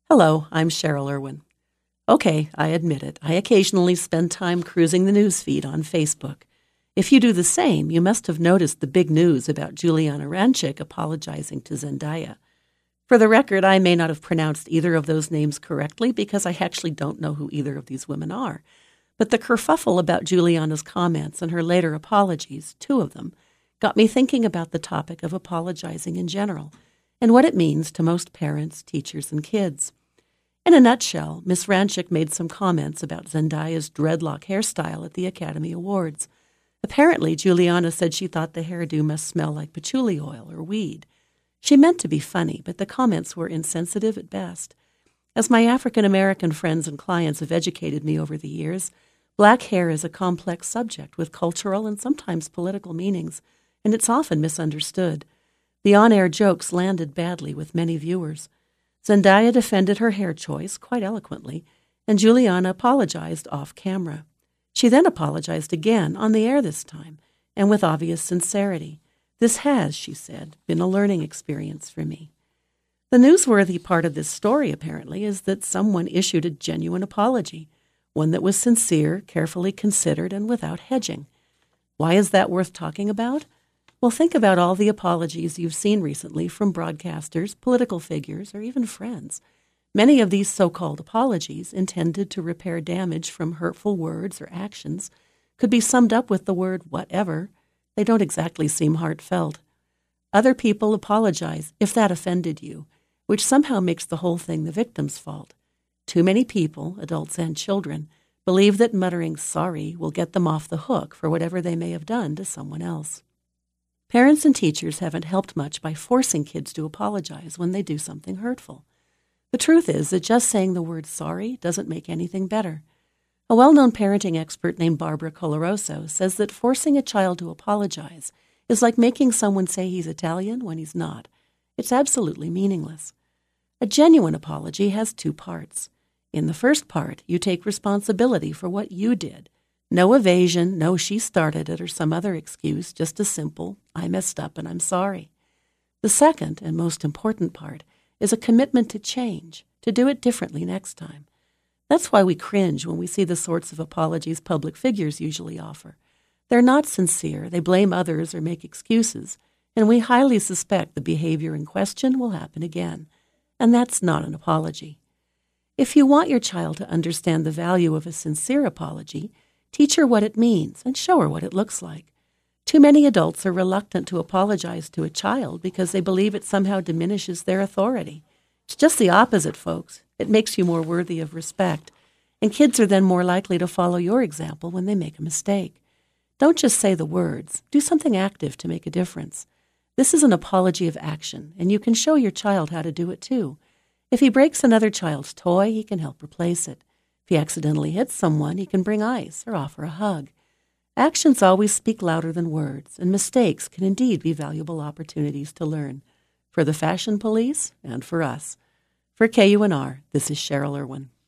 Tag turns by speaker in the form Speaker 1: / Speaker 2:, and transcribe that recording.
Speaker 1: Hello, I'm Cheryl Irwin. Okay, I admit it. I occasionally spend time cruising the news feed on Facebook. If you do the same, you must have noticed the big news about Giuliana Rancic apologizing to Zendaya. For the record, I may not have pronounced either of those names correctly because I actually don't know who either of these women are. But the kerfuffle about Giuliana's comments and her later apologies, two of them, got me thinking about the topic of apologizing in general and what it means to most parents, teachers, and kids. In a nutshell, Miss Rancic made some comments about Zendaya's dreadlock hairstyle at the Academy Awards. Apparently, Giuliana said she thought the hairdo must smell like patchouli oil or weed. She meant to be funny, but the comments were insensitive at best. As my African-American friends and clients have educated me over the years, black hair is a complex subject with cultural and sometimes political meanings, and it's often misunderstood. The on-air jokes landed badly with many viewers. Zendaya defended her hair choice quite eloquently, and Giuliana apologized off-camera. She then apologized again on the air this time, and with obvious sincerity. This has, she said, been a learning experience for me. The newsworthy part of this story, apparently, is that someone issued a genuine apology, one that was sincere, carefully considered, and without hedging. Why is that worth talking about? Well, think about all the apologies you've seen recently from broadcasters, political figures, or even friends. Many of these so-called apologies, intended to repair damage from hurtful words or actions, could be summed up with the word whatever. They don't exactly seem heartfelt. Other people apologize if that offended you, which somehow makes the whole thing the victim's fault. Too many people, adults and children, believe that muttering sorry will get them off the hook for whatever they may have done to someone else. Parents and teachers haven't helped much by forcing kids to apologize when they do something hurtful. The truth is that just saying the word sorry doesn't make anything better. A well-known parenting expert named Barbara Coloroso says that forcing a child to apologize is like making someone say he's Italian when he's not. It's absolutely meaningless. A genuine apology has two parts. In the first part, you take responsibility for what you did. No evasion, no she started it or some other excuse, just a simple, I messed up and I'm sorry. The second and most important part is a commitment to change, to do it differently next time. That's why we cringe when we see the sorts of apologies public figures usually offer. They're not sincere, they blame others or make excuses, and we highly suspect the behavior in question will happen again. And that's not an apology. If you want your child to understand the value of a sincere apology, teach her what it means and show her what it looks like. Too many adults are reluctant to apologize to a child because they believe it somehow diminishes their authority. It's just the opposite, folks. It makes you more worthy of respect, and kids are then more likely to follow your example when they make a mistake. Don't just say the words. Do something active to make a difference. This is an apology of action, and you can show your child how to do it too. If he breaks another child's toy, he can help replace it. If he accidentally hits someone, he can bring ice or offer a hug. Actions always speak louder than words, and mistakes can indeed be valuable opportunities to learn. For the Fashion Police and for us. For KUNR, this is Cheryl Irwin.